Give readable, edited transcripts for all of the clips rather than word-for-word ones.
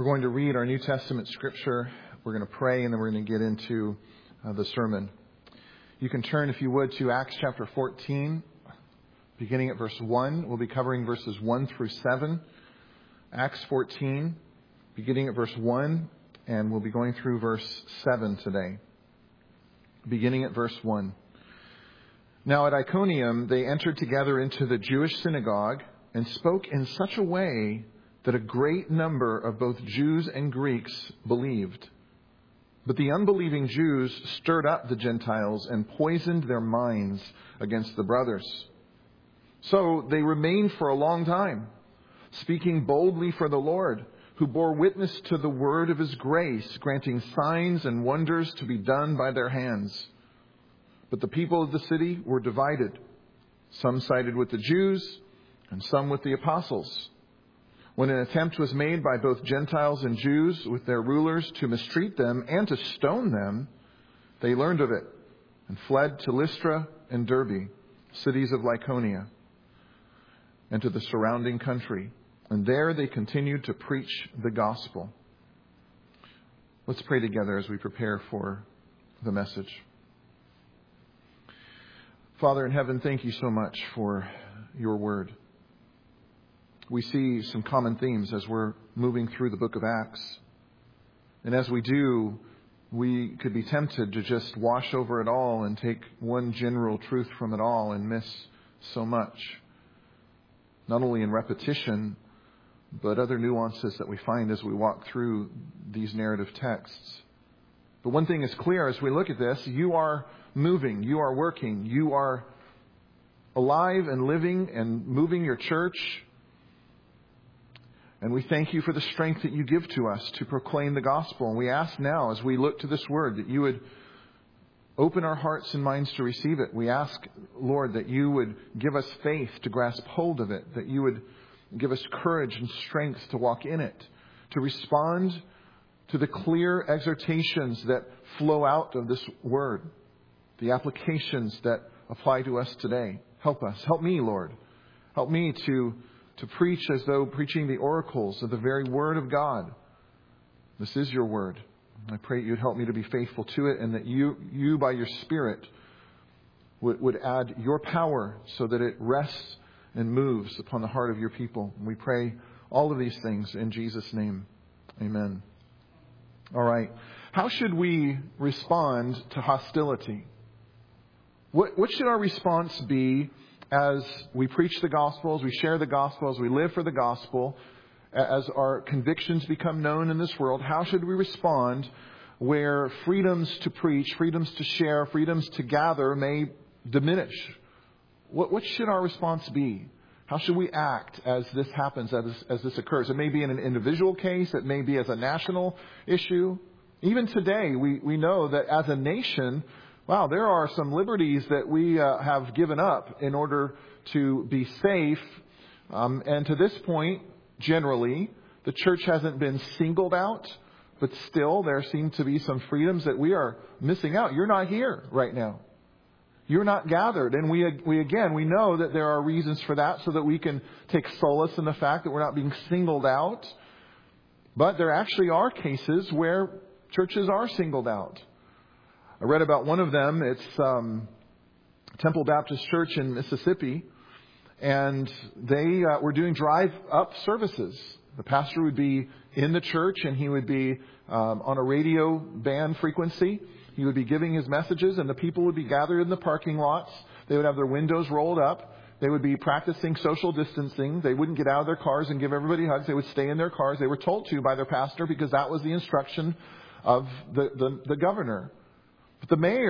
We're going to read our New Testament scripture. We're going to pray, and then we're going to get into the sermon. You can turn, if you would, to Acts chapter 14, beginning at verse 1. We'll be covering verses 1 through 7. Acts 14, beginning at verse 1, and we'll be going through verse 7 today. Beginning at verse 1. Now at Iconium they entered together into the Jewish synagogue and spoke in such a way that a great number of both Jews and Greeks believed. But the unbelieving Jews stirred up the Gentiles and poisoned their minds against the brothers. So they remained for a long time, speaking boldly for the Lord, who bore witness to the word of his grace, granting signs and wonders to be done by their hands. But the people of the city were divided. Some sided with the Jews and some with the apostles. When an attempt was made by both Gentiles and Jews with their rulers to mistreat them and to stone them, they learned of it and fled to Lystra and Derbe, cities of Lycaonia, and to the surrounding country. And there they continued to preach the gospel. Let's pray together as we prepare for the message. Father in heaven, thank you so much for your word. We see some common themes as we're moving through the book of Acts. And as we do, we could be tempted to just wash over it all and take one general truth from it all and miss so much. Not only in repetition, but other nuances that we find as we walk through these narrative texts. But one thing is clear as we look at this: you are moving, you are working, you are alive and living and moving your church. And we thank you for the strength that you give to us to proclaim the gospel. And we ask now, as we look to this word, that you would open our hearts and minds to receive it. We ask, Lord, that you would give us faith to grasp hold of it, that you would give us courage and strength to walk in it, to respond to the clear exhortations that flow out of this word, the applications that apply to us today. Help us. Help me, Lord. Help me to preach as though preaching the oracles of the very word of God. This is your word. I pray you'd help me to be faithful to it, and that you by your Spirit would add your power so that it rests and moves upon the heart of your people. And we pray all of these things in Jesus' name. Amen. All right. How should we respond to hostility? What should our response be as we preach the gospel, as we share the gospel, as we live for the gospel, as our convictions become known in this world? How should we respond where freedoms to preach, freedoms to share, freedoms to gather may diminish? What should our response be? How should we act as this happens, as this occurs? It may be in an individual case. It may be as a national issue. Even today, we know that as a nation, wow, there are some liberties that we have given up in order to be safe. And to this point, generally, the church hasn't been singled out, but still there seem to be some freedoms that we are missing out. You're not here right now. You're not gathered. And we know that there are reasons for that, so that we can take solace in the fact that we're not being singled out. But there actually are cases where churches are singled out. I read about one of them. It's Temple Baptist Church in Mississippi. And they were doing drive-up services. The pastor would be in the church, and he would be on a radio band frequency. He would be giving his messages, and the people would be gathered in the parking lots. They would have their windows rolled up. They would be practicing social distancing. They wouldn't get out of their cars and give everybody hugs. They would stay in their cars. They were told to by their pastor, because that was the instruction of the governor. But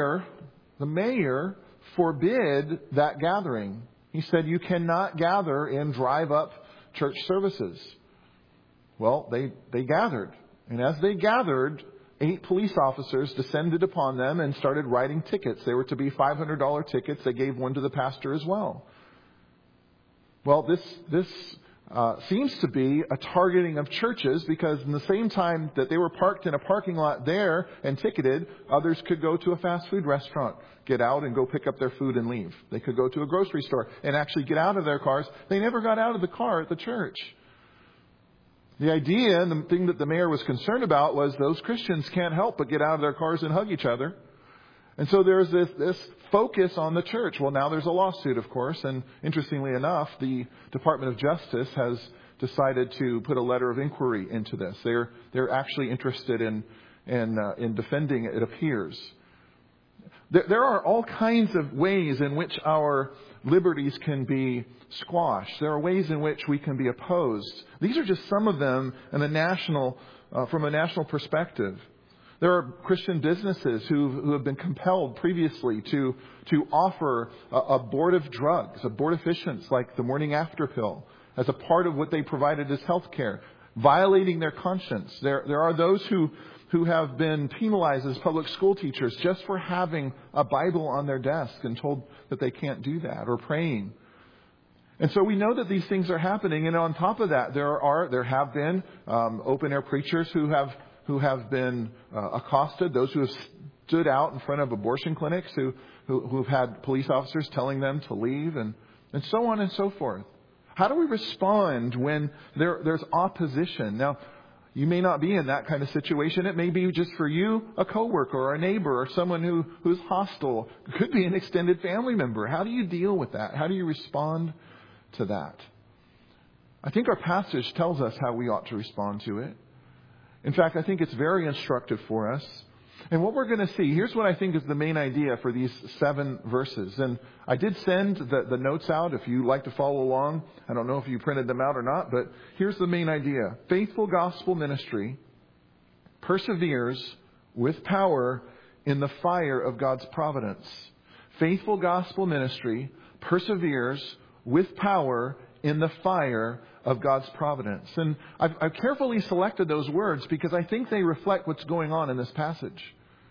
the mayor forbid that gathering. He said, you cannot gather in drive-up church services. Well, they gathered. And as they gathered, 8 police officers descended upon them and started writing tickets. They were to be $500 tickets. They gave one to the pastor as well. Well, this seems to be a targeting of churches, because in the same time that they were parked in a parking lot there and ticketed, others could go to a fast food restaurant, get out and go pick up their food and leave. They could go to a grocery store and actually get out of their cars. They never got out of the car at the church. The idea and the thing that the mayor was concerned about was those Christians can't help but get out of their cars and hug each other. And so there's this focus on the church. Well, now there's a lawsuit, of course. And interestingly enough, the Department of Justice has decided to put a letter of inquiry into this. They're actually interested in defending it appears. There are all kinds of ways in which our liberties can be squashed. There are ways in which we can be opposed. These are just some of them from a national perspective. There are Christian businesses who have been compelled previously to offer abortive drugs, abortifacients like the morning after pill, as a part of what they provided as health care, violating their conscience. There are those who have been penalized as public school teachers just for having a Bible on their desk and told that they can't do that, or praying. And so we know that these things are happening. And on top of that, there have been open air preachers who have been accosted, those who have stood out in front of abortion clinics, who've had police officers telling them to leave, and so on and so forth. How do we respond when there's opposition? Now, you may not be in that kind of situation. It may be just for you, a coworker or a neighbor or someone who's hostile. It could be an extended family member. How do you deal with that? How do you respond to that? I think our passage tells us how we ought to respond to it. In fact, I think it's very instructive for us. And what we're going to see, here's what I think is the main idea for these 7 verses. And I did send the notes out if you'd like to follow along. I don't know if you printed them out or not, but here's the main idea. Faithful gospel ministry perseveres with power in the fire of God's providence. Faithful gospel ministry perseveres with power in the fire of God's providence. And I've carefully selected those words because I think they reflect what's going on in this passage.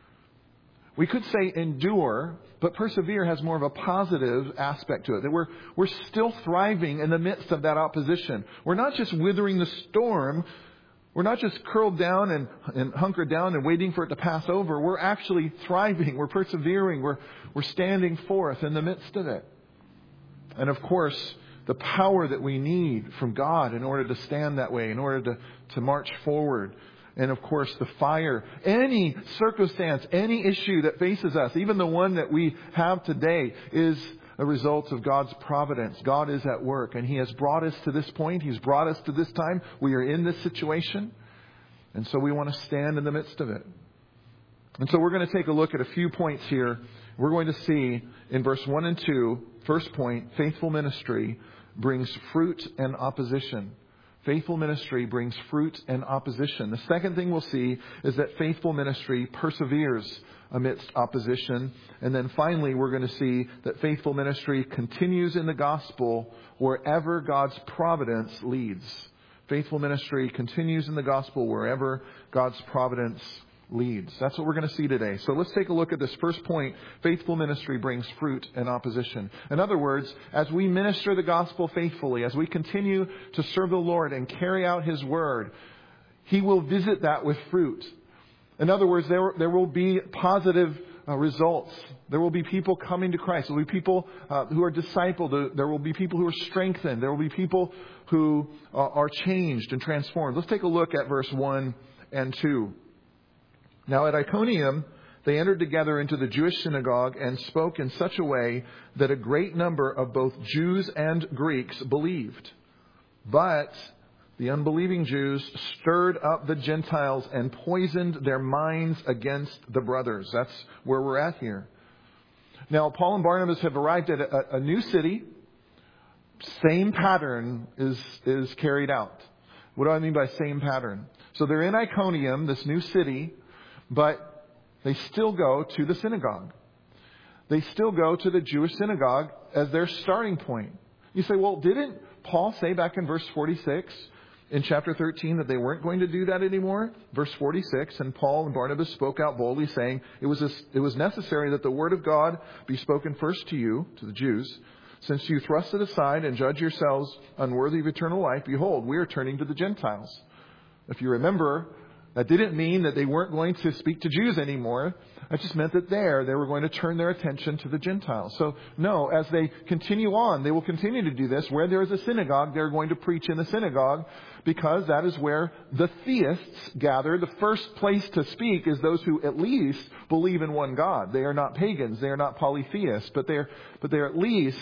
We could say endure, but persevere has more of a positive aspect to it. That we're still thriving in the midst of that opposition. We're not just withering the storm. We're not just curled down and hunkered down and waiting for it to pass over. We're actually thriving. We're persevering. We're standing forth in the midst of it. And of course, the power that we need from God in order to stand that way, in order to march forward. And of course, the fire, any circumstance, any issue that faces us, even the one that we have today, is a result of God's providence. God is at work, and He has brought us to this point. He's brought us to this time. We are in this situation. And so we want to stand in the midst of it. And so we're going to take a look at a few points here. We're going to see in verse 1 and 2, first point, faithful ministry brings fruit and opposition. Faithful ministry brings fruit and opposition. The second thing we'll see is that faithful ministry perseveres amidst opposition. And then finally, we're going to see that faithful ministry continues in the gospel wherever God's providence leads. Faithful ministry continues in the gospel wherever God's providence leads. That's what we're going to see today. So let's take a look at this first point. Faithful ministry brings fruit and opposition. In other words, as we minister the gospel faithfully, as we continue to serve the Lord and carry out His word, He will visit that with fruit. In other words, there will be positive results. There will be people coming to Christ. There will be people who are discipled. There will be people who are strengthened. There will be people who are changed and transformed. Let's take a look at verse 1 and 2. Now at Iconium, they entered together into the Jewish synagogue and spoke in such a way that a great number of both Jews and Greeks believed. But the unbelieving Jews stirred up the Gentiles and poisoned their minds against the brothers. That's where we're at here. Now, Paul and Barnabas have arrived at a new city. Same pattern is carried out. What do I mean by same pattern? So they're in Iconium, this new city, but they still go to the synagogue. They still go to the Jewish synagogue as their starting point. You say, well, didn't Paul say back in verse 46 in chapter 13 that they weren't going to do that anymore? Verse 46, and Paul and Barnabas spoke out boldly, saying, it was necessary that the word of God be spoken first to you, to the Jews. Since you thrust it aside and judge yourselves unworthy of eternal life, behold, we are turning to the Gentiles. If you remember, That didn't mean that they weren't going to speak to Jews anymore. That just meant that they were going to turn their attention to the Gentiles. So, no, as they continue on, they will continue to do this. Where there is a synagogue, they're going to preach in the synagogue, because that is where the theists gather. The first place to speak is those who at least believe in one God. They are not pagans. They are not polytheists. But they're at least,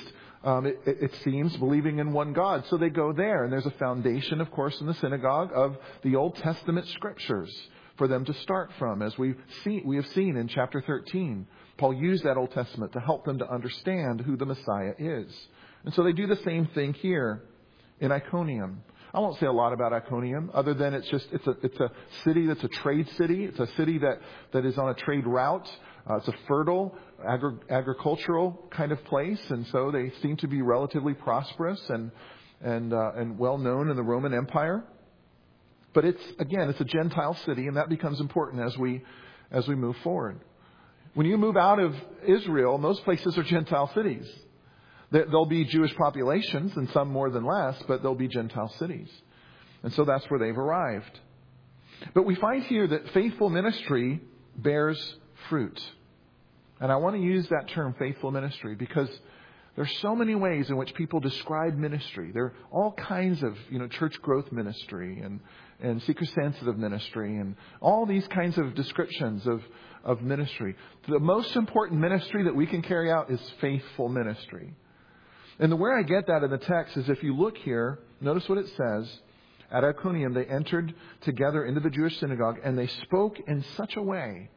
it seems, believing in one God. So they go there. And there's a foundation, of course, in the synagogue of the Old Testament scriptures for them to start from, as we have seen in chapter 13. Paul used that Old Testament to help them to understand who the Messiah is. And so they do the same thing here in Iconium. I won't say a lot about Iconium, other than it's a city that's a trade city. It's a city that is on a trade route. It's a fertile, agricultural kind of place, and so they seem to be relatively prosperous and well known in the Roman Empire. But it's a Gentile city, and that becomes important as we move forward. When you move out of Israel, most places are Gentile cities. There'll be Jewish populations, and some more than less, but there'll be Gentile cities. And so that's where they've arrived. But we find here that faithful ministry bears fruit. And I want to use that term, faithful ministry, because there's so many ways in which people describe ministry. There are all kinds of, church growth ministry and seeker-sensitive ministry and all these kinds of descriptions of ministry. The most important ministry that we can carry out is faithful ministry. And the way I get that in the text is, if you look here, notice what it says. At Iconium, they entered together into the Jewish synagogue, and they spoke in such a way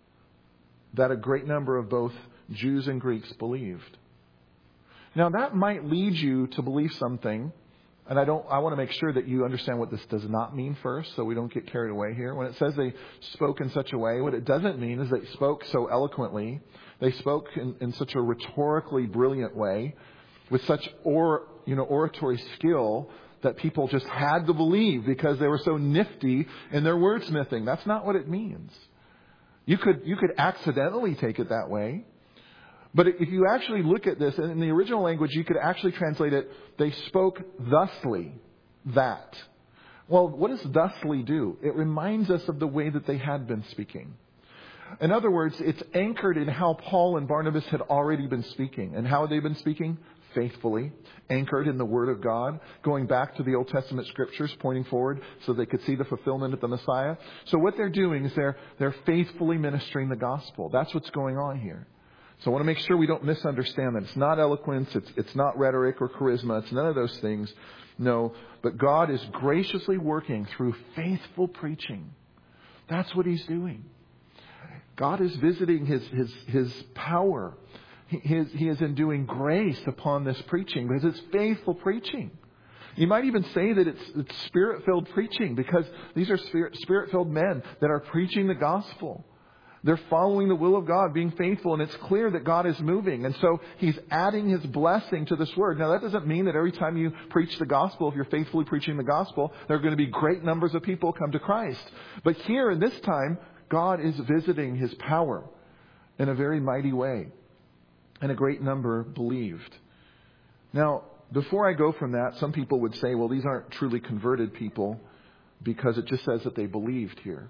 that a great number of both Jews and Greeks believed. Now, that might lead you to believe something, and I want to make sure that you understand what this does not mean first, so we don't get carried away here. When it says they spoke in such a way, what it doesn't mean is they spoke so eloquently. They spoke in such a rhetorically brilliant way, with such oratory skill, that people just had to believe because they were so nifty in their wordsmithing. That's not what it means. You could accidentally take it that way. But if you actually look at this, in the original language, you could actually translate it, they spoke thusly, that. Well, what does thusly do? It reminds us of the way that they had been speaking. In other words, it's anchored in how Paul and Barnabas had already been speaking. And how had they been speaking? Faithfully, anchored in the Word of God, going back to the Old Testament scriptures, pointing forward so they could see the fulfillment of the Messiah. So what they're doing is they're faithfully ministering the gospel. That's what's going on here. So I want to make sure we don't misunderstand that. It's not eloquence, it's not rhetoric or charisma, it's none of those things. No, but God is graciously working through faithful preaching. That's what He's doing. God is visiting His power. He is enduing grace upon this preaching because it's faithful preaching. You might even say that it's Spirit-filled preaching, because these are Spirit-filled men that are preaching the gospel. They're following the will of God, being faithful, and it's clear that God is moving. And so He's adding His blessing to this word. Now, that doesn't mean that every time you preach the gospel, if you're faithfully preaching the gospel, there are going to be great numbers of people come to Christ. But here in this time, God is visiting His power in a very mighty way. And a great number believed. Now, before I go from that, some people would say, well, these aren't truly converted people because it just says that they believed here.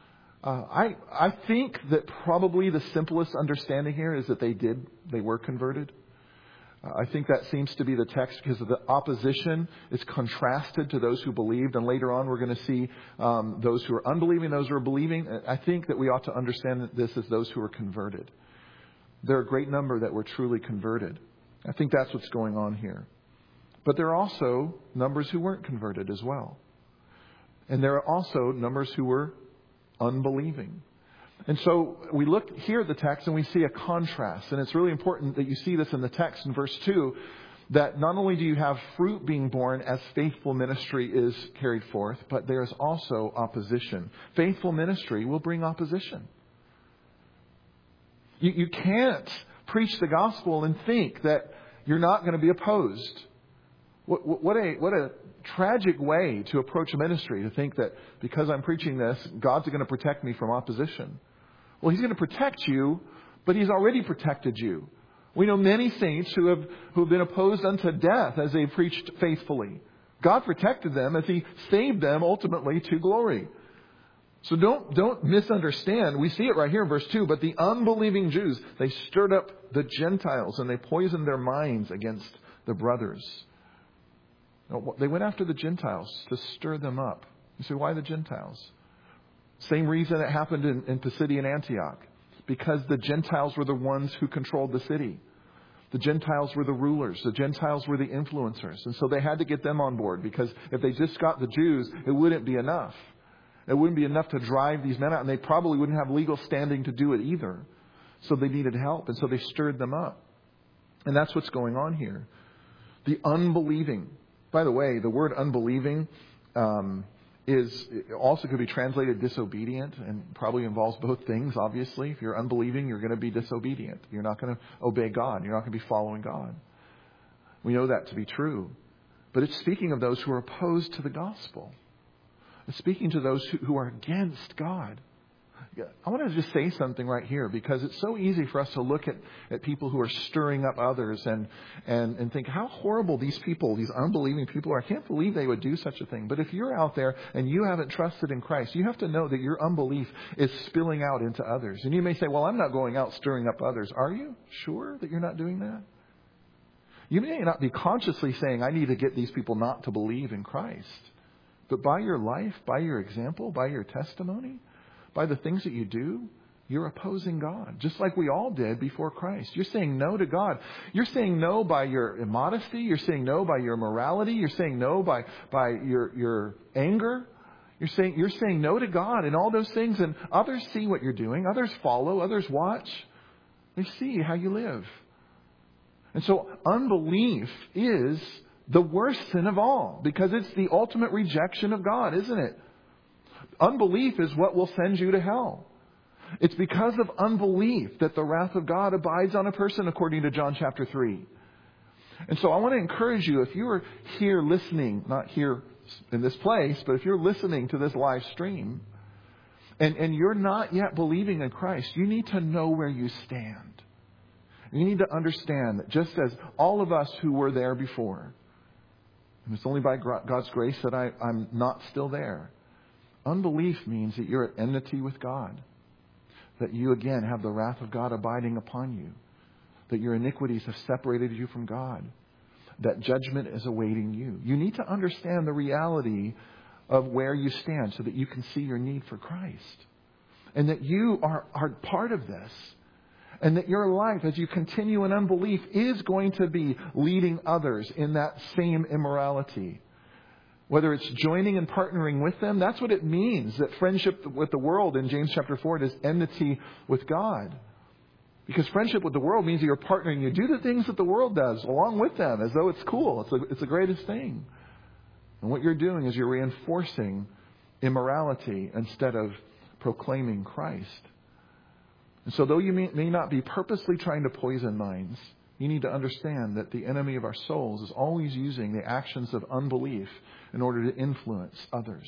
I think that probably the simplest understanding here is that they were converted. I think that seems to be the text, because the opposition is contrasted to those who believed. And later on, we're going to see those who are unbelieving, those who are believing. I think that we ought to understand this as those who are converted. There are a great number that were truly converted. I think that's what's going on here. But there are also numbers who weren't converted as well. And there are also numbers who were unbelieving. And so we look here at the text and we see a contrast. And it's really important that you see this in the text in verse 2, that not only do you have fruit being born as faithful ministry is carried forth, but there is also opposition. Faithful ministry will bring opposition. You can't preach the gospel and think that you're not going to be opposed. What a tragic way to approach a ministry, to think that because I'm preaching this, God's going to protect me from opposition. Well, He's going to protect you, but He's already protected you. We know many saints who have been opposed unto death as they preached faithfully. God protected them as He saved them ultimately to glory. So don't misunderstand. We see it right here in verse 2. But the unbelieving Jews, they stirred up the Gentiles and they poisoned their minds against the brothers. They went after the Gentiles to stir them up. You say, why the Gentiles? Same reason it happened in Pisidian Antioch. Because the Gentiles were the ones who controlled the city. The Gentiles were the rulers. The Gentiles were the influencers. And so they had to get them on board, because if they just got the Jews, it wouldn't be enough. It wouldn't be enough to drive these men out, and they probably wouldn't have legal standing to do it either. So they needed help, and so they stirred them up. And that's what's going on here. The unbelieving. By the way, the word unbelieving also could be translated disobedient, and probably involves both things, obviously. If you're unbelieving, you're going to be disobedient. You're not going to obey God. You're not going to be following God. We know that to be true. But it's speaking of those who are opposed to the gospel. It's speaking to those who are against God. I want to just say something right here, because it's so easy for us to look at people who are stirring up others and think how horrible these people, these unbelieving people are. I can't believe they would do such a thing. But if you're out there and you haven't trusted in Christ, you have to know that your unbelief is spilling out into others. And you may say, well, I'm not going out stirring up others. Are you sure that you're not doing that? You may not be consciously saying, I need to get these people not to believe in Christ. But by your life, by your example, by your testimony, by the things that you do, you're opposing God, just like we all did before Christ. You're saying no to God. You're saying no by your immodesty. You're saying no by your morality. You're saying no by your anger. You're saying no to God and all those things. And others see what you're doing. Others follow. Others watch. They see how you live. And so unbelief is the worst sin of all, because it's the ultimate rejection of God, isn't it? Unbelief is what will send you to hell. It's because of unbelief that the wrath of God abides on a person, according to John chapter 3. And so I want to encourage you, if you are here listening, not here in this place, but if you're listening to this live stream, and you're not yet believing in Christ, you need to know where you stand. You need to understand that just as all of us who were there before, and it's only by God's grace that I'm not still there. Unbelief means that you're at enmity with God. That you again have the wrath of God abiding upon you. That your iniquities have separated you from God. That judgment is awaiting you. You need to understand the reality of where you stand so that you can see your need for Christ. And that you are part of this. And that your life, as you continue in unbelief, is going to be leading others in that same immorality. Whether it's joining and partnering with them, that's what it means. That friendship with the world in James chapter 4 is enmity with God. Because friendship with the world means that you're partnering. You do the things that the world does along with them as though it's cool. It's the greatest thing. And what you're doing is you're reinforcing immorality instead of proclaiming Christ. And so though you may not be purposely trying to poison minds, you need to understand that the enemy of our souls is always using the actions of unbelief in order to influence others.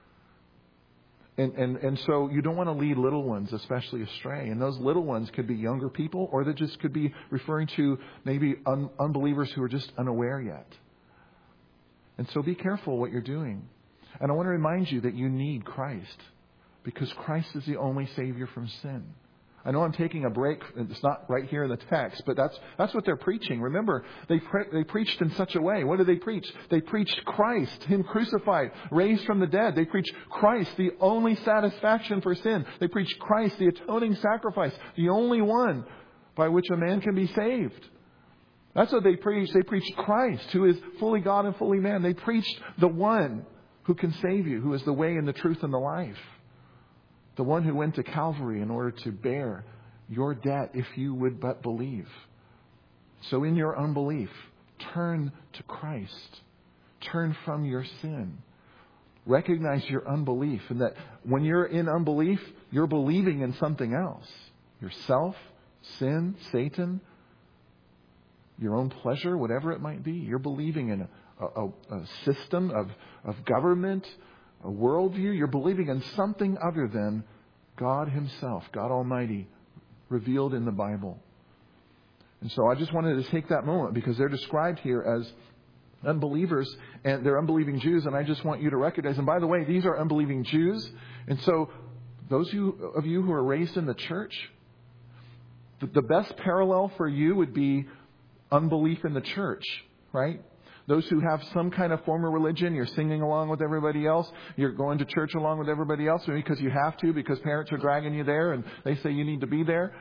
And so you don't want to lead little ones especially astray. And those little ones could be younger people, or they just could be referring to maybe unbelievers who are just unaware yet. And so be careful what you're doing. And I want to remind you that you need Christ, because Christ is the only Savior from sin. I know I'm taking a break. It's not right here in the text, but that's what they're preaching. Remember, they preached in such a way. What did they preach? They preached Christ, Him crucified, raised from the dead. They preached Christ, the only satisfaction for sin. They preached Christ, the atoning sacrifice, the only one by which a man can be saved. That's what they preached. They preached Christ, who is fully God and fully man. They preached the one who can save you, who is the way and the truth and the life. The one who went to Calvary in order to bear your debt if you would but believe. So in your unbelief, turn to Christ. Turn from your sin. Recognize your unbelief, and that when you're in unbelief, you're believing in something else. Yourself, sin, Satan, your own pleasure, whatever it might be. You're believing in a system of government, a worldview. You're believing in something other than God Himself, God Almighty, revealed in the Bible. And so I just wanted to take that moment, because they're described here as unbelievers, and they're unbelieving Jews, and I just want you to recognize. And by the way, these are unbelieving Jews, And so those of you who are raised in the church, the best parallel for you would be unbelief in the church, right? Those who have some kind of form of religion, you're singing along with everybody else. You're going to church along with everybody else because you have to, because parents are dragging you there and they say you need to be there.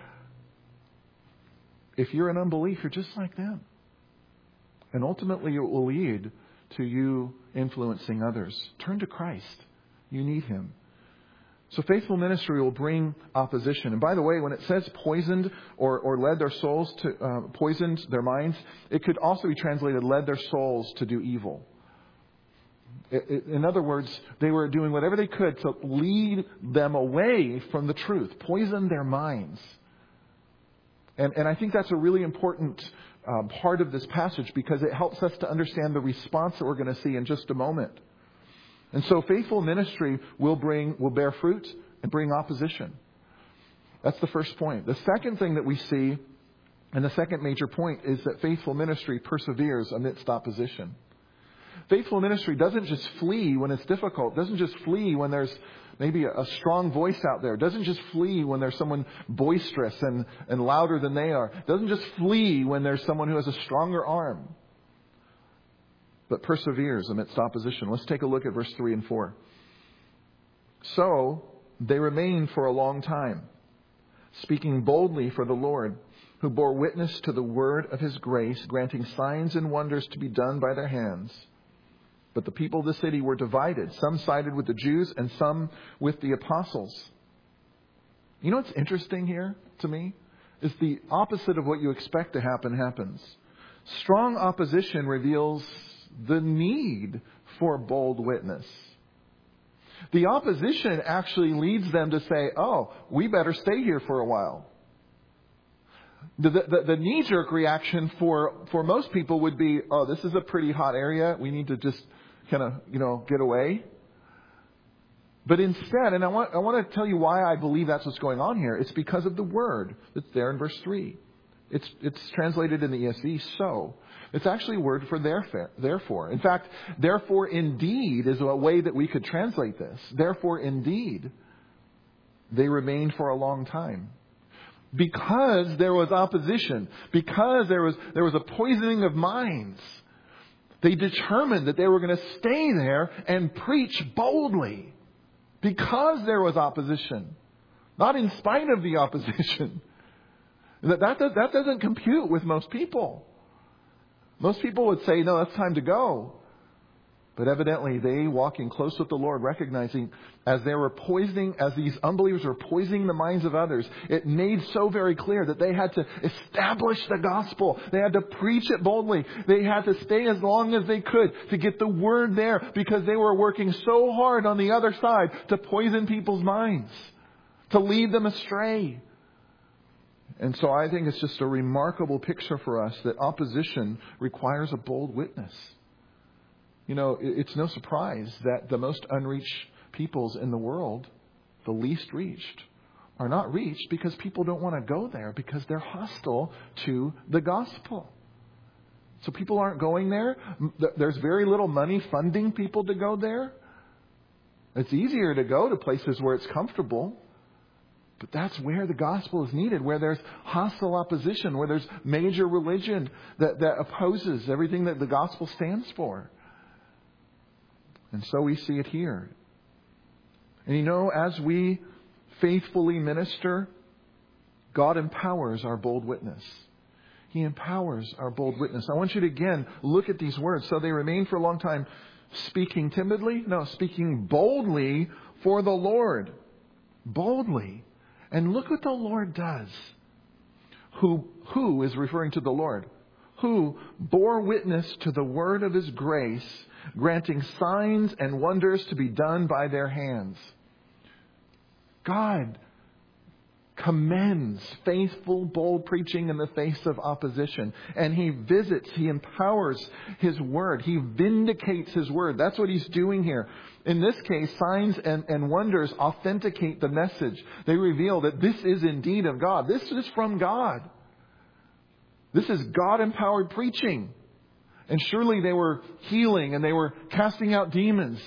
If you're in unbelief, you're just like them. And ultimately it will lead to you influencing others. Turn to Christ. You need Him. So faithful ministry will bring opposition. And by the way, when it says poisoned or led their souls to, poisoned their minds, it could also be translated led their souls to do evil. In other words, they were doing whatever they could to lead them away from the truth, poison their minds. And I think that's a really important part of this passage because it helps us to understand the response that we're going to see in just a moment. And so faithful ministry will bear fruit and bring opposition. That's the first point. The second thing that we see, and the second major point, is that faithful ministry perseveres amidst opposition. Faithful ministry doesn't just flee when it's difficult. Doesn't just flee when there's maybe a strong voice out there. Doesn't just flee when there's someone boisterous and louder than they are. Doesn't just flee when there's someone who has a stronger arm. But perseveres amidst opposition. Let's take a look at verse 3 and 4. So they remained for a long time, speaking boldly for the Lord, who bore witness to the word of His grace, granting signs and wonders to be done by their hands. But the people of the city were divided. Some sided with the Jews and some with the apostles. You know what's interesting here to me? Is the opposite of what you expect to happen happens. Strong opposition reveals the need for bold witness. The opposition actually leads them to say, oh, we better stay here for a while. The knee-jerk reaction for most people would be, oh, this is a pretty hot area. We need to just kind of, get away. But instead, and I want to tell you why I believe that's what's going on here. It's because of the word that's there in verse 3. It's translated in the ESV, so. It's actually a word for therefore. In fact, therefore indeed is a way that we could translate this. Therefore indeed, they remained for a long time. Because there was opposition, because there was a poisoning of minds, they determined that they were going to stay there and preach boldly. Because there was opposition. Not in spite of the opposition. That doesn't compute with most people. Most people would say, no, it's time to go. But evidently they, walking close with the Lord, recognizing as these unbelievers were poisoning the minds of others, it made so very clear that they had to establish the gospel. They had to preach it boldly. They had to stay as long as they could to get the word there because they were working so hard on the other side to poison people's minds, to lead them astray. And so I think it's just a remarkable picture for us that opposition requires a bold witness. It's no surprise that the most unreached peoples in the world, the least reached, are not reached because people don't want to go there because they're hostile to the gospel. So people aren't going there. There's very little money funding people to go there. It's easier to go to places where it's comfortable. But that's where the gospel is needed, where there's hostile opposition, where there's major religion that opposes everything that the gospel stands for. And so we see it here. And as we faithfully minister, God empowers our bold witness. He empowers our bold witness. I want you to again look at these words. So they remained for a long time speaking timidly? No, speaking boldly for the Lord. Boldly. And look what the Lord does. Who is referring to the Lord? Who bore witness to the word of His grace, granting signs and wonders to be done by their hands. God commends faithful, bold preaching in the face of opposition. And He visits, He empowers His word. He vindicates His word. That's what He's doing here. In this case, signs and wonders authenticate the message. They reveal that this is indeed of God. This is from God. This is God-empowered preaching. And surely they were healing and they were casting out demons.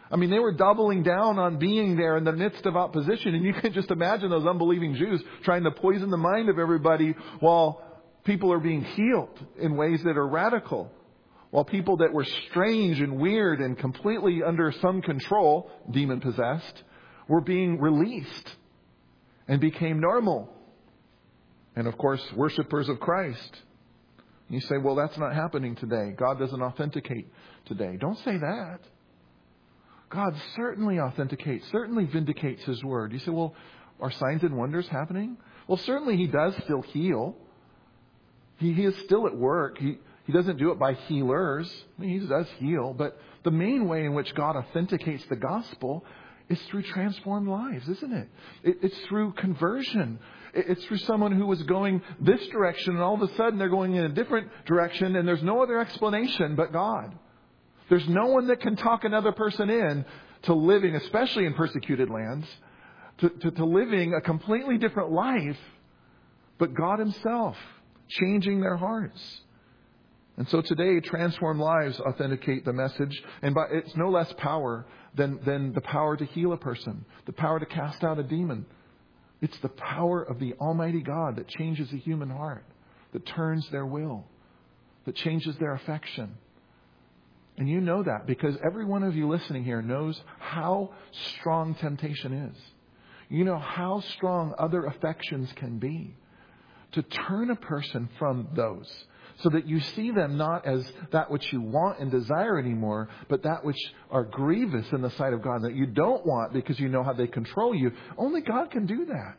I mean, they were doubling down on being there in the midst of opposition. And you can just imagine those unbelieving Jews trying to poison the mind of everybody while people are being healed in ways that are radical. While people that were strange and weird and completely under some control, demon-possessed, were being released and became normal. And of course, worshipers of Christ. You say, well, that's not happening today. God doesn't authenticate today. Don't say that. God certainly authenticates, certainly vindicates His Word. You say, well, are signs and wonders happening? Well, certainly He does still heal. He is still at work. He doesn't do it by healers. I mean, He does heal. But the main way in which God authenticates the gospel is through transformed lives, isn't it? It's through conversion. It's through someone who was going this direction and all of a sudden they're going in a different direction and there's no other explanation but God. There's no one that can talk another person in to living, especially in persecuted lands, to living a completely different life, but God Himself changing their hearts. And so today, transformed lives authenticate the message, and it's no less power than the power to heal a person, the power to cast out a demon. It's the power of the Almighty God that changes the human heart, that turns their will, that changes their affection. And you know that because every one of you listening here knows how strong temptation is. You know how strong other affections can be. To turn a person from those so that you see them not as that which you want and desire anymore, but that which are grievous in the sight of God that you don't want because you know how they control you. Only God can do that.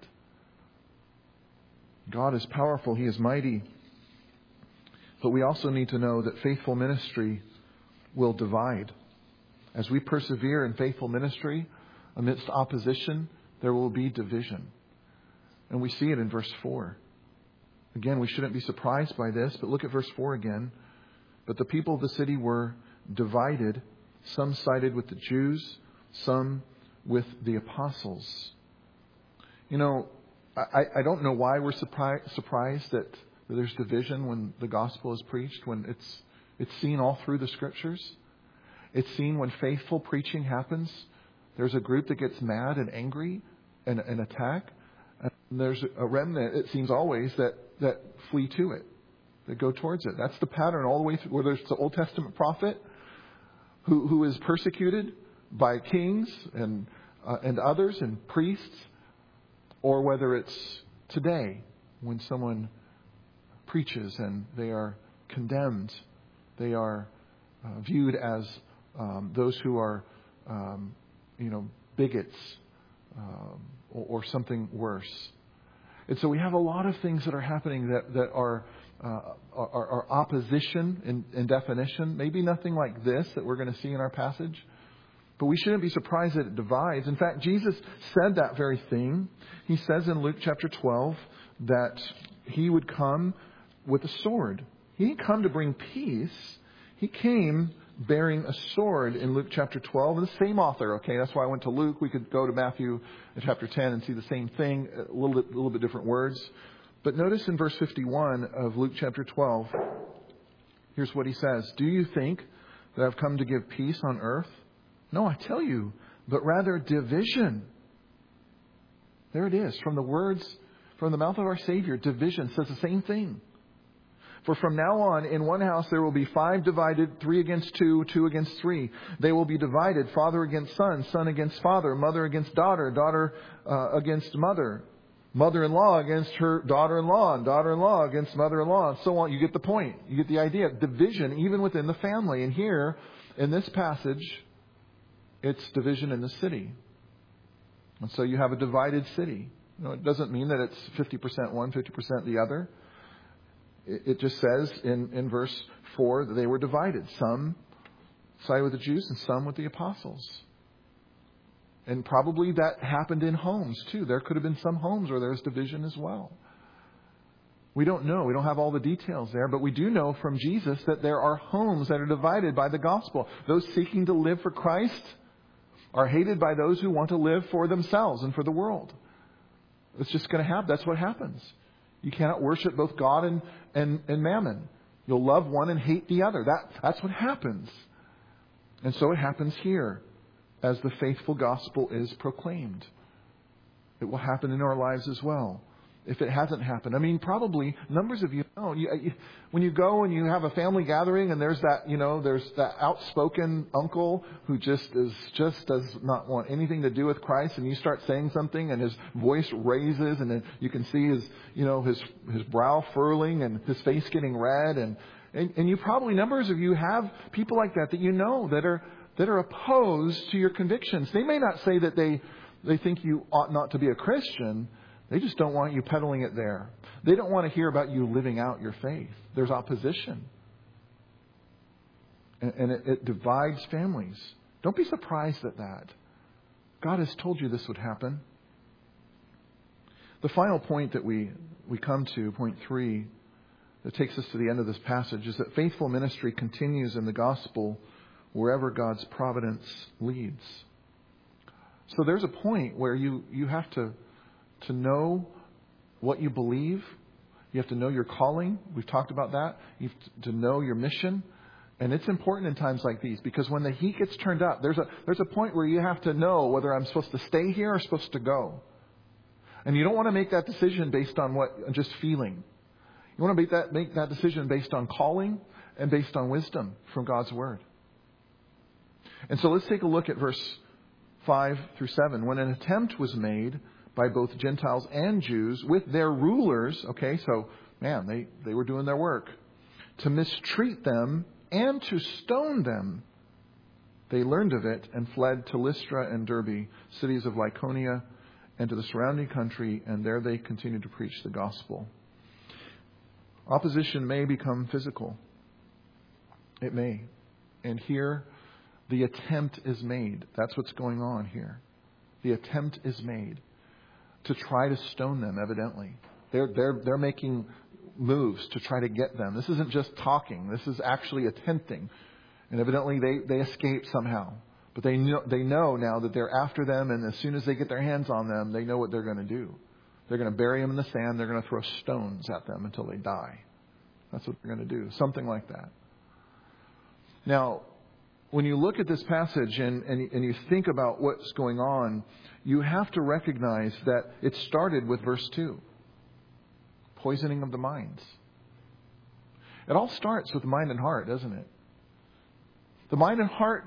God is powerful. He is mighty. But we also need to know that faithful ministry will divide. As we persevere in faithful ministry amidst opposition, there will be division. And we see it in verse 4. Again, we shouldn't be surprised by this, but look at verse 4 again. But the people of the city were divided. Some sided with the Jews, some with the apostles. You know, I don't know why we're surprised that there's division when the gospel is preached, when it's seen all through the Scriptures. It's seen when faithful preaching happens. There's a group that gets mad and angry and attack. And there's a remnant, it seems always, that flee to it, that go towards it. That's the pattern all the way through, whether it's the Old Testament prophet who is persecuted by kings and others and priests, or whether it's today when someone preaches and they are condemned. They are viewed as those who are, bigots or something worse. And so we have a lot of things that are happening that are opposition in definition. Maybe nothing like this that we're going to see in our passage. But we shouldn't be surprised that it divides. In fact, Jesus said that very thing. He says in Luke chapter 12 that He would come with a sword. He didn't come to bring peace. He came bearing a sword in Luke chapter 12. And the same author, okay, that's why I went to Luke. We could go to Matthew chapter 10 and see the same thing, a little bit different words. But notice in verse 51 of Luke chapter 12, here's what He says. Do you think that I've come to give peace on earth? No, I tell you, but rather division. There it is. From the words, from the mouth of our Savior, division says the same thing. For from now on, in one house there will be 5 divided, 3 against 2, 2 against 3. They will be divided, father against son, son against father, mother against daughter, daughter against mother, mother-in-law against her daughter-in-law, and daughter-in-law against mother-in-law, and so on. You get the point. You get the idea. Division even within the family. And here, in this passage, it's division in the city. And so you have a divided city. It doesn't mean that it's 50% one, 50% the other. It just says in verse 4 that they were divided. Some sided with the Jews and some with the apostles. And probably that happened in homes too. There could have been some homes where there's division as well. We don't know. We don't have all the details there. But we do know from Jesus that there are homes that are divided by the gospel. Those seeking to live for Christ are hated by those who want to live for themselves and for the world. It's just going to happen. That's what happens. You cannot worship both God and mammon. You'll love one and hate the other. That's what happens. And so it happens here. as the faithful gospel is proclaimed. It will happen in our lives as well. If it hasn't happened, I mean, probably numbers of you know. When you go and you have a family gathering and there's that outspoken uncle who just does not want anything to do with Christ, and you start saying something and his voice raises, and then you can see his brow furling and his face getting red, and you probably, numbers of you have people like that you know that are opposed to your convictions. They may not say that they think you ought not to be a Christian. They just don't want you peddling it there. They don't want to hear about you living out your faith. There's opposition. And it divides families. Don't be surprised at that. God has told you this would happen. The final point that we come to, point 3, that takes us to the end of this passage, is that faithful ministry continues in the gospel wherever God's providence leads. So there's a point where you have to know what you believe. You have to know your calling. We've talked about that. You have to know your mission. And it's important in times like these, because when the heat gets turned up, there's a point where you have to know whether I'm supposed to stay here or supposed to go. And you don't want to make that decision based on just feeling. You want to make that decision based on calling and based on wisdom from God's Word. And so let's take a look at verse 5 through 7. When an attempt was made by both Gentiles and Jews with their rulers, okay, so, man, they were doing their work, to mistreat them and to stone them, they learned of it and fled to Lystra and Derbe, cities of Lycaonia, and to the surrounding country, and there they continued to preach the gospel. Opposition may become physical. It may. And here, the attempt is made. That's what's going on here. The attempt is made to try to stone them, evidently. They're making moves to try to get them. This isn't just talking. This is actually attempting. And evidently they escape somehow. But they know now that they're after them, and as soon as they get their hands on them, they know what they're going to do. They're going to bury them in the sand. They're going to throw stones at them until they die. That's what they're going to do. Something like that. Now, when you look at this passage and you think about what's going on, you have to recognize that it started with verse 2. Poisoning of the minds. It all starts with the mind and heart, doesn't it? The mind and heart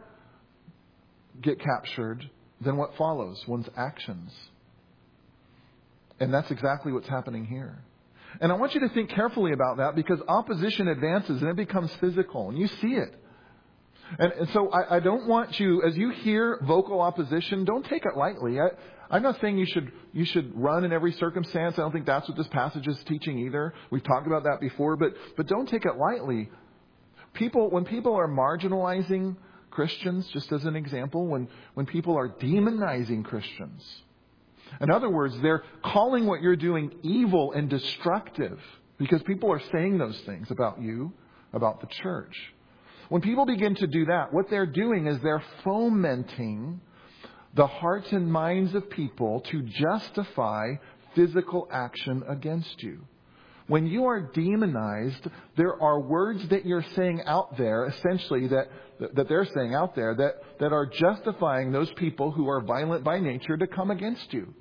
get captured, then what follows? One's actions. And that's exactly what's happening here. And I want you to think carefully about that, because opposition advances and it becomes physical, and you see it. And so I don't want you, as you hear vocal opposition, don't take it lightly. I'm not saying you should run in every circumstance. I don't think that's what this passage is teaching either. We've talked about that before, but don't take it lightly. When people are marginalizing Christians, just as an example, when people are demonizing Christians, in other words, they're calling what you're doing evil and destructive because people are saying those things about you, about the church. When people begin to do that, what they're doing is they're fomenting the hearts and minds of people to justify physical action against you. When you are demonized, there are words that you're saying out there, essentially, that they're saying out there, that are justifying those people who are violent by nature to come against you.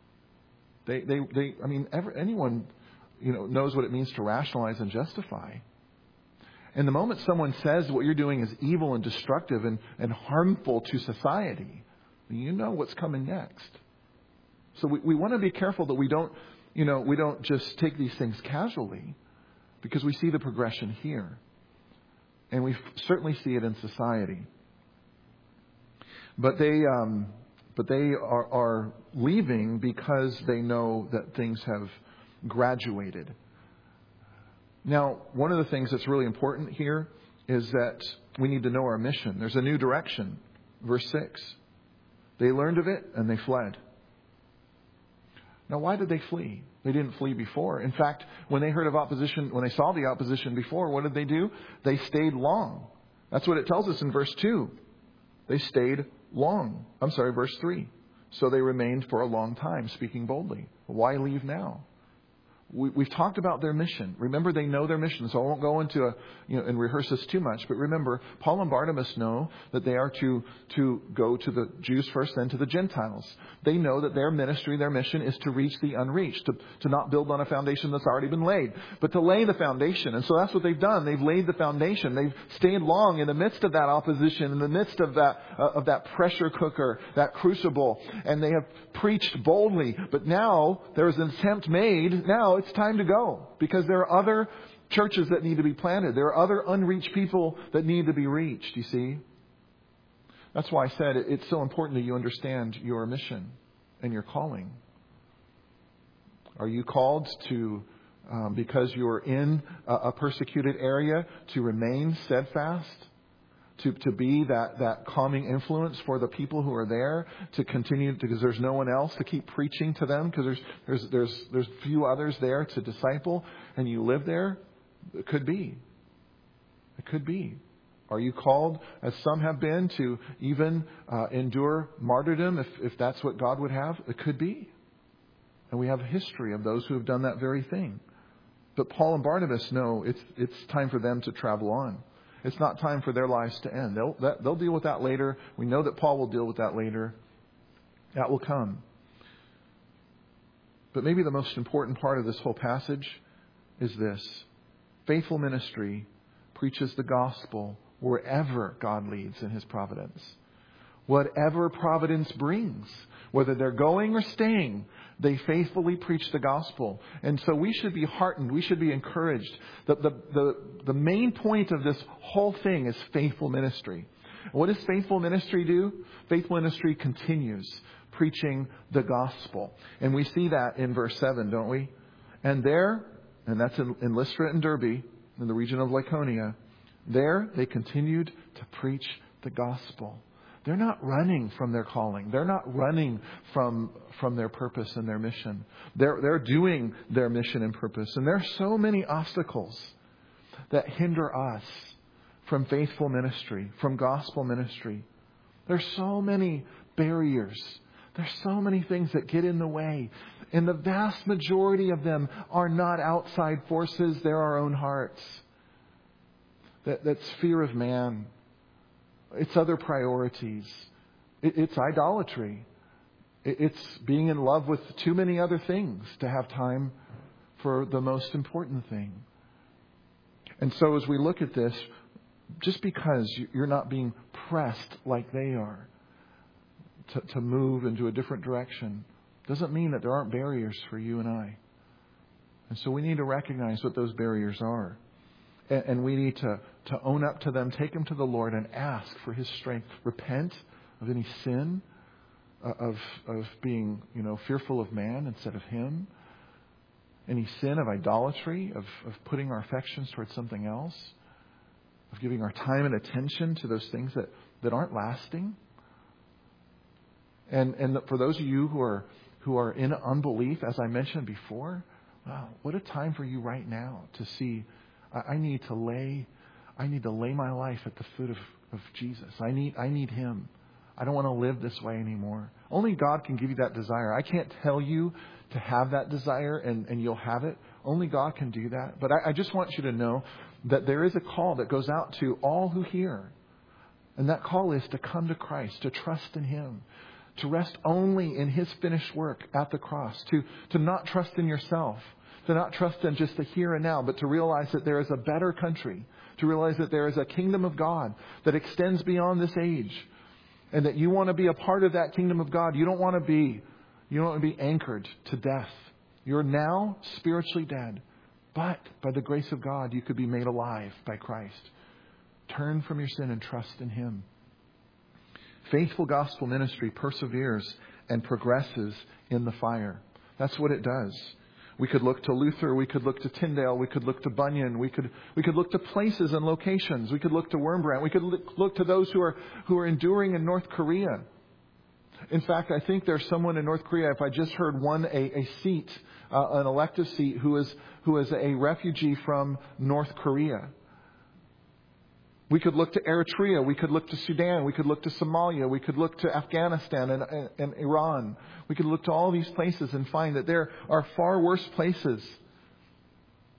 Anyone, knows what it means to rationalize and justify. And the moment someone says what you're doing is evil and destructive and harmful to society, you know what's coming next. So we want to be careful that we don't just take these things casually, because we see the progression here. And we certainly see it in society. But they are leaving because they know that things have graduated. Now, one of the things that's really important here is that we need to know our mission. There's a new direction. Verse 6. They learned of it and they fled. Now, why did they flee? They didn't flee before. In fact, when they heard of opposition, when they saw the opposition before, what did they do? They stayed long. That's what it tells us in verse 2. They stayed long. Verse 3. So they remained for a long time, speaking boldly. Why leave now? We've talked about their mission. Remember, they know their mission, so I won't go into and rehearse this too much. But remember, Paul and Barnabas know that they are to go to the Jews first, then to the Gentiles. They know that their ministry, their mission is to reach the unreached, to not build on a foundation that's already been laid, but to lay the foundation. And so that's what they've done. They've laid the foundation. They've stayed long in the midst of that opposition, in the midst of that pressure cooker, that crucible, and they have preached boldly. But now there is an attempt made. Now it's time to go, because there are other churches that need to be planted. There are other unreached people that need to be reached, you see. That's why I said it's so important that you understand your mission and your calling. Are you called to, because you're in a persecuted area, to remain steadfast? To be that calming influence for the people who are there, to continue, because there's no one else to keep preaching to them, because there's few others there to disciple, and you live there? It could be. It could be. Are you called, as some have been, to even endure martyrdom if that's what God would have? It could be. And we have a history of those who have done that very thing. But Paul and Barnabas know it's time for them to travel on. It's not time for their lives to end. They'll deal with that later. We know that Paul will deal with that later. That will come. But maybe the most important part of this whole passage is this. Faithful ministry preaches the gospel wherever God leads in His providence. Whatever providence brings, whether they're going or staying, they faithfully preach the gospel. And so we should be heartened. We should be encouraged. The main point of this whole thing is faithful ministry. What does faithful ministry do? Faithful ministry continues preaching the gospel. And we see that in verse 7, don't we? And that's in Lystra and Derbe, in the region of Lycaonia, there they continued to preach the gospel. They're not running from their calling. They're not running from their purpose and their mission. They're doing their mission and purpose. And there are so many obstacles that hinder us from faithful ministry, from gospel ministry. There's so many barriers. There's so many things that get in the way. And the vast majority of them are not outside forces. They're our own hearts. That's fear of man. It's other priorities. It's idolatry. It's being in love with too many other things to have time for the most important thing. And so as we look at this, just because you're not being pressed like they are to move into a different direction, doesn't mean that there aren't barriers for you and I. And so we need to recognize what those barriers are. And we need to own up to them, take them to the Lord and ask for His strength. Repent of any sin, of being, fearful of man instead of Him. Any sin of idolatry, of putting our affections towards something else. Of giving our time and attention to those things that aren't lasting. And for those of you who are in unbelief, as I mentioned before, wow, what a time for you right now to see, I need to lay my life at the foot of Jesus. I need Him. I don't want to live this way anymore. Only God can give you that desire. I can't tell you to have that desire and you'll have it. Only God can do that. But I just want you to know that there is a call that goes out to all who hear. And that call is to come to Christ, to trust in Him, to rest only in His finished work at the cross, to not trust in yourself, to not trust in just the here and now, but to realize that there is a better country, to realize that there is a kingdom of God that extends beyond this age, and that you want to be a part of that kingdom of God. You don't want to be anchored to death. You're now spiritually dead, but by the grace of God, you could be made alive by Christ. Turn from your sin and trust in Him. Faithful gospel ministry perseveres and progresses in the fire. That's what it does. We could look to Luther, we could look to Tyndale, we could look to Bunyan, we could look to places and locations, we could look to Wurmbrand, we could look to those who are enduring in North Korea. In fact, I think there's someone in North Korea, if I just heard won a seat, an elective seat, who is a refugee from North Korea. We could look to Eritrea. We could look to Sudan. We could look to Somalia. We could look to Afghanistan and Iran. We could look to all these places and find that there are far worse places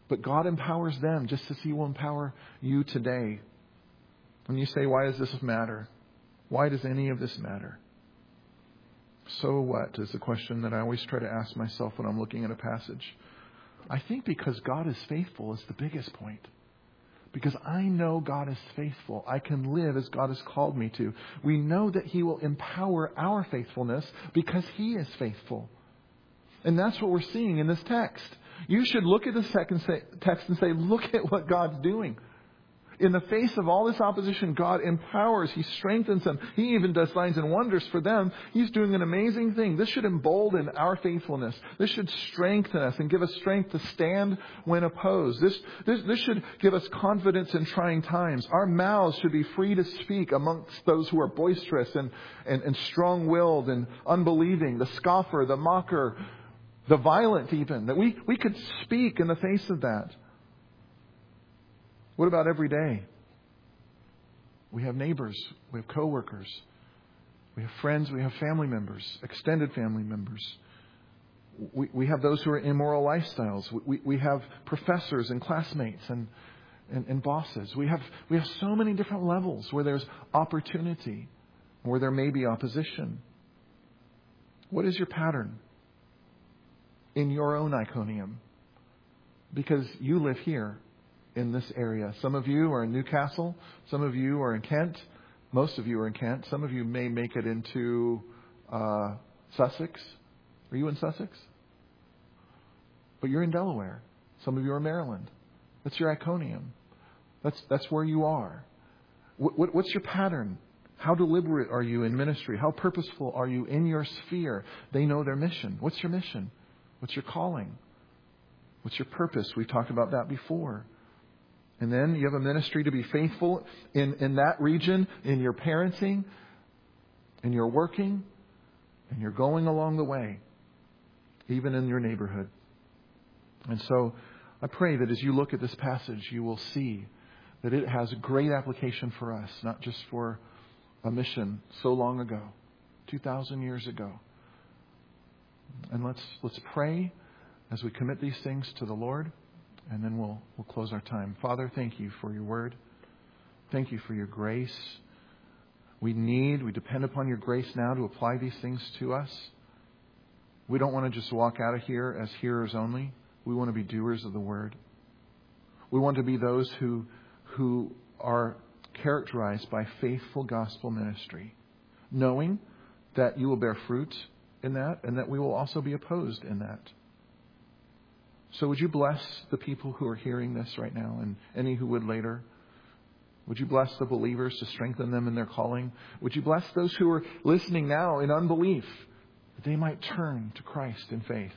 But God empowers them just as He will empower you today. When you say, why does this matter? Why does any of this matter? So what is the question that I always try to ask myself when I'm looking at a passage. I think because God is faithful is the biggest point. Because I know God is faithful. I can live as God has called me to. We know that He will empower our faithfulness because He is faithful. And that's what we're seeing in this text. You should look at this text and say, look at what God's doing. In the face of all this opposition, God empowers. He strengthens them. He even does signs and wonders for them. He's doing an amazing thing. This should embolden our faithfulness. This should strengthen us and give us strength to stand when opposed. This should give us confidence in trying times. Our mouths should be free to speak amongst those who are boisterous and strong-willed and unbelieving, the scoffer, the mocker, the violent even. That we could speak in the face of that. What about every day? We have neighbors, we have coworkers, we have friends, we have family members, extended family members. We have those who are in immoral lifestyles. We have professors and classmates and bosses. We have so many different levels where there's opportunity, where there may be opposition. What is your pattern in your own Iconium? Because you live here. In this area. Some of you are in Newcastle. Some of you are in Kent. Most of you are in Kent. Some of you may make it into Sussex. Are you in Sussex? But you're in Delaware. Some of you are in Maryland. That's your Iconium. That's where you are. What's your pattern? How deliberate are you in ministry? How purposeful are you in your sphere? They know their mission. What's your mission? What's your calling? What's your purpose? We've talked about that before. And then you have a ministry to be faithful in that region, in your parenting, in your working, and you're going along the way, even in your neighborhood. And so I pray that as you look at this passage, you will see that it has great application for us, not just for a mission so long ago, 2,000 years ago. And let's pray as we commit these things to the Lord. And then we'll close our time. Father, thank you for your word. Thank you for your grace. We depend upon your grace now to apply these things to us. We don't want to just walk out of here as hearers only. We want to be doers of the word. We want to be those who are characterized by faithful gospel ministry, knowing that you will bear fruit in that and that we will also be opposed in that. So would you bless the people who are hearing this right now and any who would later? Would you bless the believers to strengthen them in their calling? Would you bless those who are listening now in unbelief that they might turn to Christ in faith?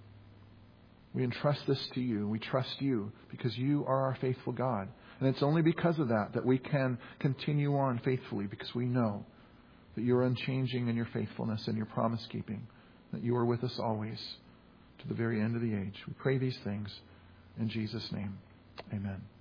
We entrust this to you. We trust you because you are our faithful God. And it's only because of that we can continue on faithfully because we know that you're unchanging in your faithfulness and your promise keeping, that you are with us always to the very end of the age. We pray these things in Jesus' name. Amen.